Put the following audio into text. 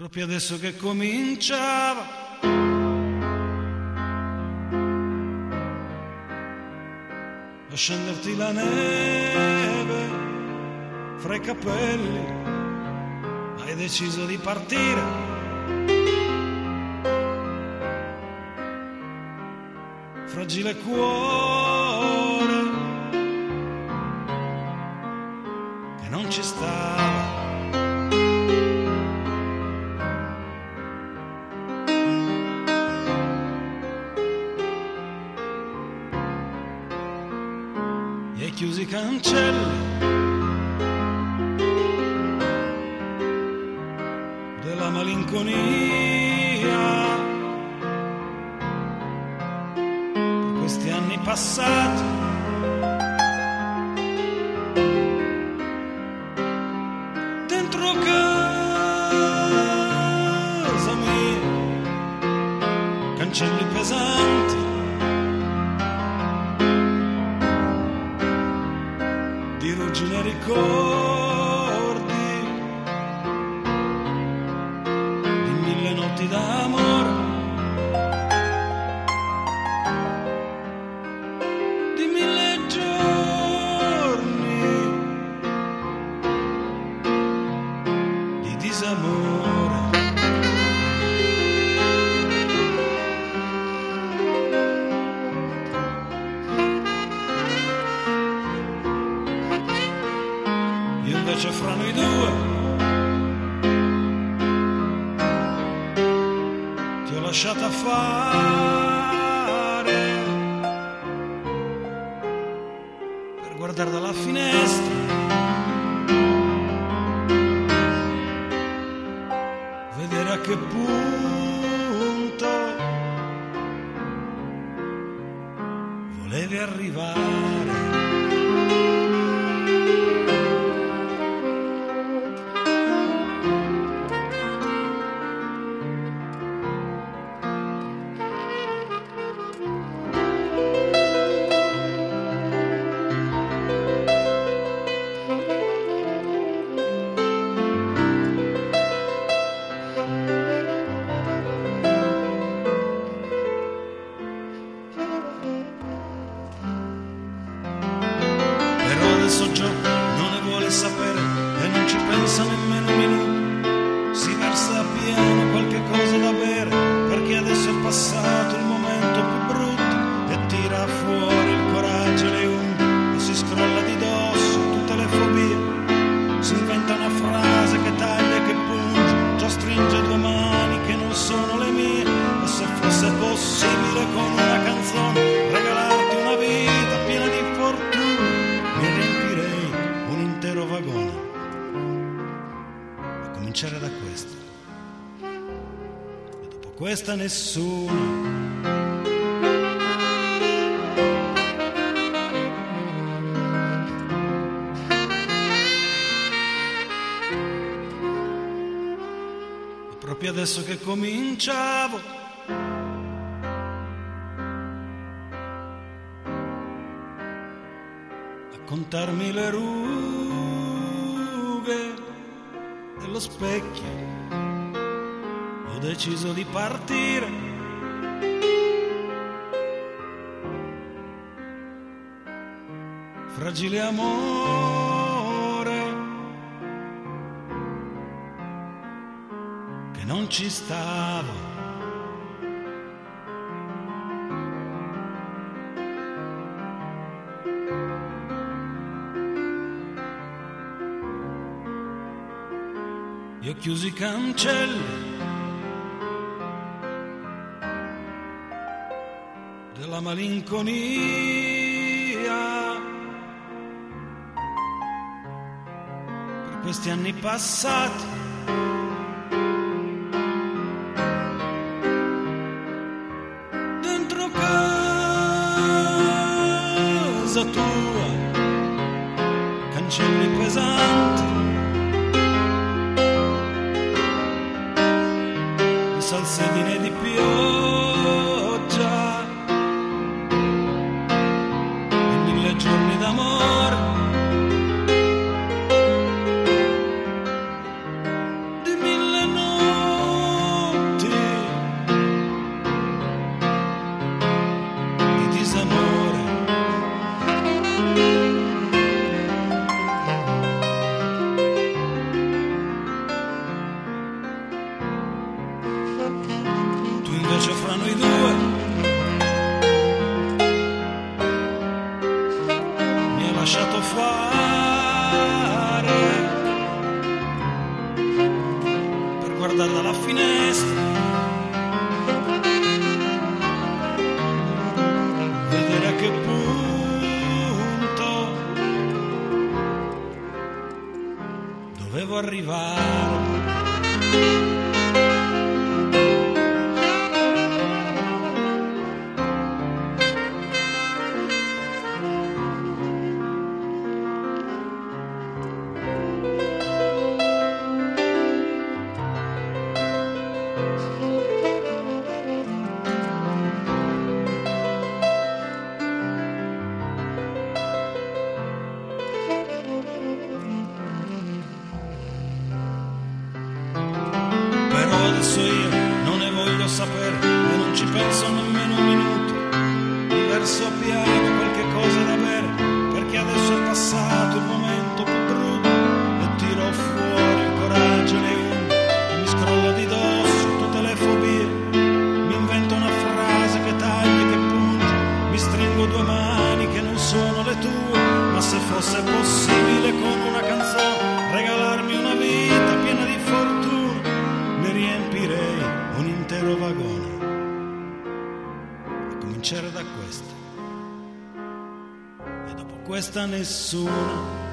proprio adesso che cominciava a scenderti la neve fra i capelli, hai deciso di partire. Fragile cuore che non ci stava. E hai chiuso i cancelli della malinconia per questi anni passati. Dentro casa mia, cancelli pesanti, di ruggine ricordi, di mille notti d'amore, di mille giorni di disamore. Io invece fra noi due ti ho lasciata fare per guardare dalla finestra, vedere a che punto volevi arrivare. Adesso Gio non ne vuole sapere e non ci pensa nemmeno un minuto. Si versa a pieno qualche cosa da bere, perché adesso è passato il momento più brutto, e tira fuori il coraggio e le unghie e si scrolla di dosso tutte le fobie. Si inventa una frase che taglia e che punge, già stringe due mani che non sono le mie. E se fosse possibile con una canzone regalarti una vita piena di fortuna, mi riempirei un intero vagone. A cominciare da questa, e dopo questa nessuno. E proprio adesso che cominciavo contarmi le rughe dello specchio, ho deciso di partire. Fragile amore che non ci stava. Io ho chiuso i cancelli della malinconia per questi anni passati. Dentro casa tua, cancelli pesanti, salsedine di pioggia e mille giorni d'amore, di mille notti Tu invece fra noi due mi hai lasciato fare per guardare dalla finestra, vedere a che punto dovevo arrivare. Adesso io non ne voglio sapere e non ci penso nemmeno un minuto. Mi verso a piano qualche cosa da bere, perché adesso è passato il momento più brutto, e tiro fuori il coraggio nei unghie e mi scrollo di dosso tutte le fobie. Mi invento una frase che taglia e che punge, mi stringo due mani che non sono le tue, ma se fosse possibile con una canzone regalarmi una vita piena di fortuna, riempirei un intero vagone a cominciare da questa, e dopo questa nessuna.